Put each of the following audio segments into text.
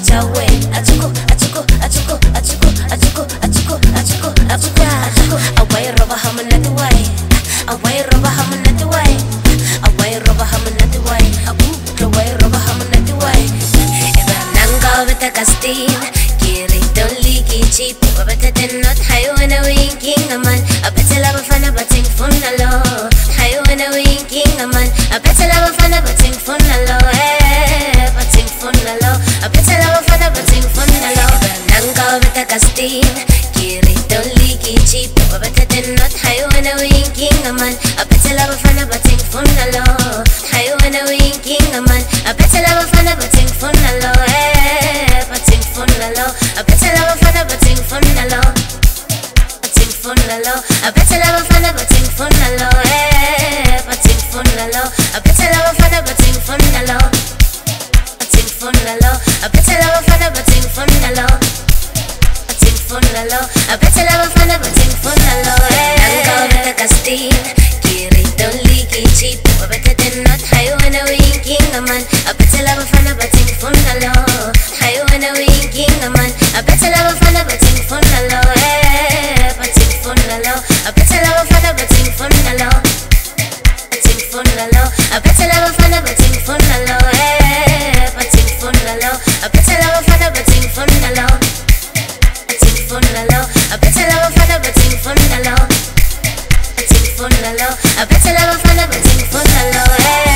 jawe achuku achuku achuku achuku achuku achuku achuku achuku away roba hamanati way away roba hamanati way away roba hamanati way away roba hamanati way eba nanga beta kastin kiri dolly ki cheap beta tenot haywana winking aman abeta lava fana bating funalo haywana winking aman abeta lava fana bating funalo bating funalo abeta lava fana bating funalo nanga beta kastin kiri dolly ki cheap beta tenot haywana winking aman abeta lava fana bating funalo haywana winking aman abeta lava fana bating funalo bating funalo abeta lava fana bating funalo bating funalo abeta lava fana bating funalo bating funalo abeta lava fana bating funalo bating funalo abeta lava fana bating funalo bating funalo abeta lava fana bating funalo nanga beta kastin kiri dolly ki cheap beta tenot haywana winking aman abeta lava fana bating funalo haywana winking aman abeta lava fana bating funalo bating funalo abeta lava fana bating funalo bating funalo abeta lava fana bating funalo bating funalo abeta lava fana bating funalo bating funalo abeta lava fana bating funalo bating funalo abeta lava fana bating funalo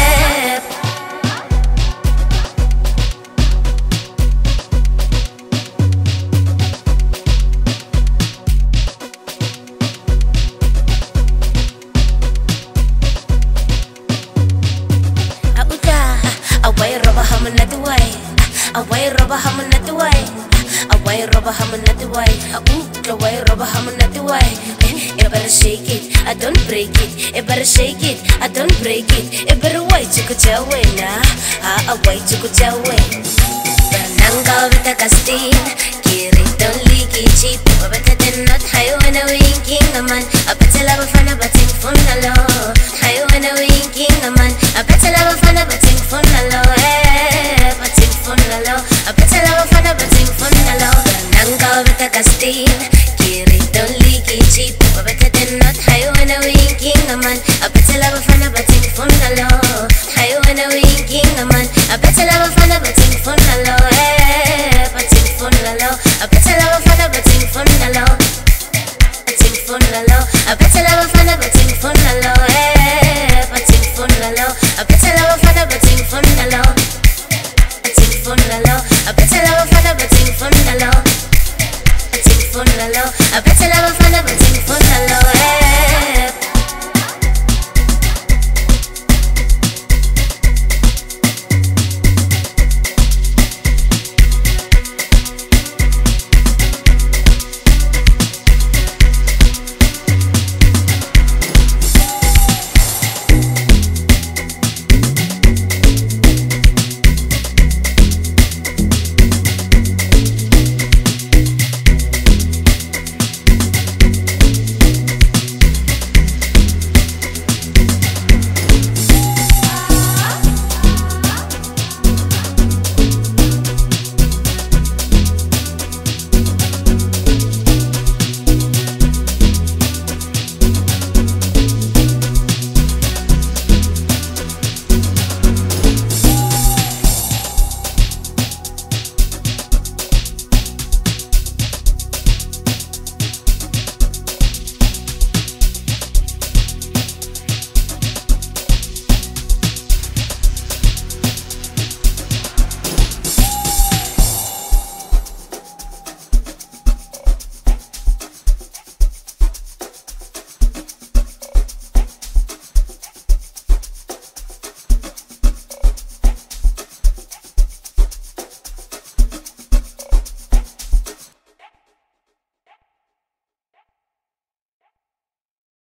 away roba hamanati way away roba hamanati way away roba hamanati way away roba hamanati way you better shake it I don't break it you better shake it I don't break it you better wait to go jawe na away to go jawe nanga beta kastin kiri dolly ki cheap beta tenot haywana winking aman abeta lava fana bating funalo haywana winking aman abeta lava fana bating funalo bating funalo abeta lava fana bating funalo nanga beta kastin kiri dolly ki cheap beta tenot haywana winking aman abeta lava fana bating funalo haywana winking aman abeta lava fana bating funalo bating funalo abeta lava fana bating funalo bating funalo abeta lava fana bating funalo bating funalo abeta lava fana bating funalo bating funalo abeta lava fana bating funalo bating funalo